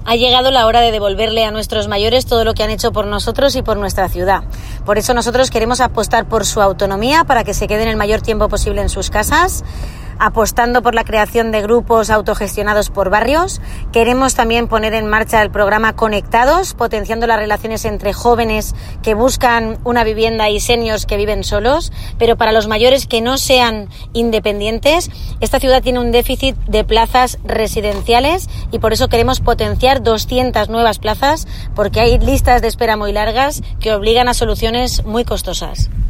Ha llegado la hora de devolverle a nuestros mayores todo lo que han hecho por nosotros y por nuestra ciudad. Por eso nosotros queremos apostar por su autonomía para que se queden el mayor tiempo posible en sus casas, apostando por la creación de grupos autogestionados por barrios. Queremos también poner en marcha el programa Conectados, potenciando las relaciones entre jóvenes que buscan una vivienda y seniors que viven solos, pero para los mayores que no sean independientes. Esta ciudad tiene un déficit de plazas residenciales y por eso queremos potenciar 200 nuevas plazas, porque hay listas de espera muy largas que obligan a soluciones muy costosas.